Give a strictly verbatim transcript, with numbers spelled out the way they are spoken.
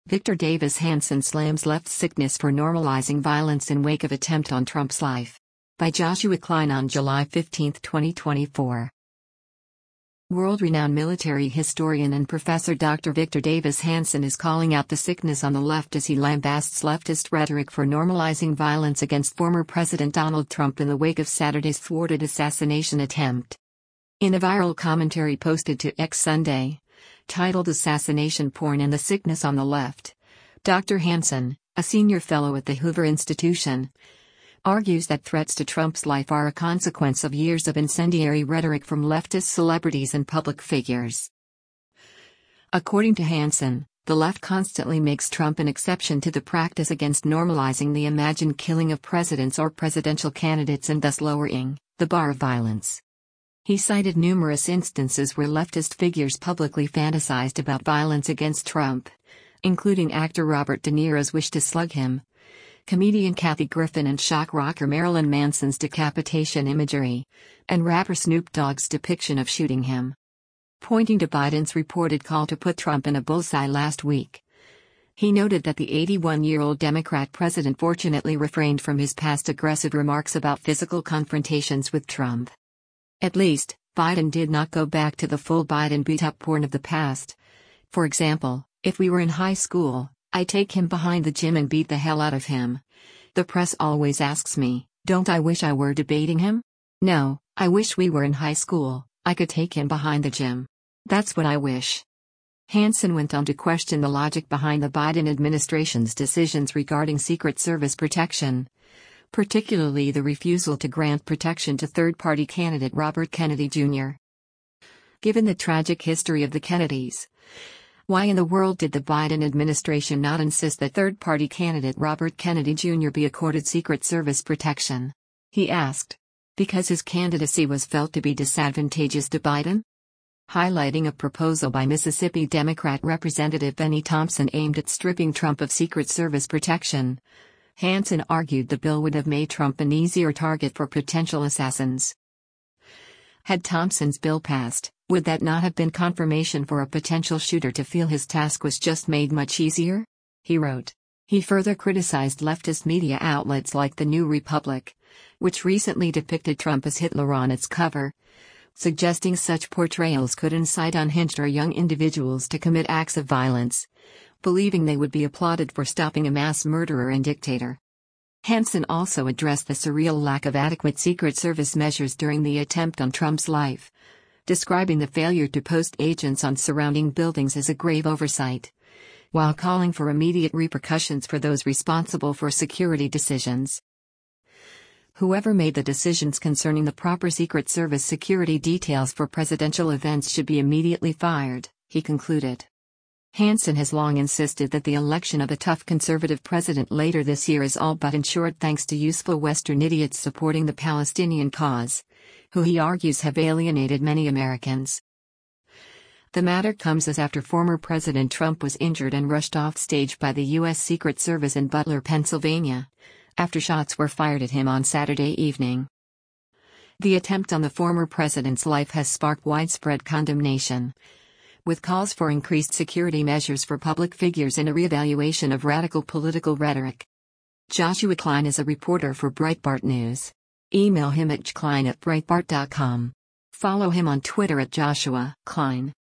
Victor Davis Hanson slams left sickness for normalizing violence in wake of attempt on Trump's life. By Joshua Klein on July fifteenth, twenty twenty-four. World-renowned military historian and professor Doctor Victor Davis Hanson is calling out the sickness on the left as he lambasts leftist rhetoric for normalizing violence against former President Donald Trump in the wake of Saturday's thwarted assassination attempt. In a viral commentary posted to X Sunday, titled Assassination Porn and the Sickness on the Left, Doctor Hanson, a senior fellow at the Hoover Institution, argues that threats to Trump's life are a consequence of years of incendiary rhetoric from leftist celebrities and public figures. According to Hanson, the left constantly makes Trump an exception to the practice against normalizing the imagined killing of presidents or presidential candidates and thus lowering the bar of violence. He cited numerous instances where leftist figures publicly fantasized about violence against Trump, including actor Robert De Niro's wish to slug him, comedian Kathy Griffin and shock rocker Marilyn Manson's decapitation imagery, and rapper Snoop Dogg's depiction of shooting him. Pointing to Biden's reported call to put Trump in a bullseye last week, he noted that the eighty-one-year-old Democrat president fortunately refrained from his past aggressive remarks about physical confrontations with Trump. At least, Biden did not go back to the full Biden beat-up porn of the past. For example, if we were in high school, I'd take him behind the gym and beat the hell out of him. The press always asks me, don't I wish I were debating him? No, I wish we were in high school, I could take him behind the gym. That's what I wish. Hanson went on to question the logic behind the Biden administration's decisions regarding Secret Service protection, particularly the refusal to grant protection to third-party candidate Robert Kennedy Junior Given the tragic history of the Kennedys, why in the world did the Biden administration not insist that third-party candidate Robert Kennedy Junior be accorded Secret Service protection? He asked. Because his candidacy was felt to be disadvantageous to Biden? Highlighting a proposal by Mississippi Democrat Representative Benny Thompson aimed at stripping Trump of Secret Service protection, Hanson argued the bill would have made Trump an easier target for potential assassins. Had Thompson's bill passed, would that not have been confirmation for a potential shooter to feel his task was just made much easier? He wrote. He further criticized leftist media outlets like The New Republic, which recently depicted Trump as Hitler on its cover, suggesting such portrayals could incite unhinged or young individuals to commit acts of violence, believing they would be applauded for stopping a mass murderer and dictator. Hanson also addressed the surreal lack of adequate Secret Service measures during the attempt on Trump's life, describing the failure to post agents on surrounding buildings as a grave oversight, while calling for immediate repercussions for those responsible for security decisions. Whoever made the decisions concerning the proper Secret Service security details for presidential events should be immediately fired, he concluded. Hanson has long insisted that the election of a tough conservative president later this year is all but ensured thanks to useful Western idiots supporting the Palestinian cause, who he argues have alienated many Americans. The matter comes as after former President Trump was injured and rushed off stage by the U S Secret Service in Butler, Pennsylvania, after shots were fired at him on Saturday evening. The attempt on the former president's life has sparked widespread condemnation, with calls for increased security measures for public figures and a reevaluation of radical political rhetoric. Joshua Klein is a reporter for Breitbart News. Email him at klein at breitbart dot com. Follow him on Twitter at Joshua Klein.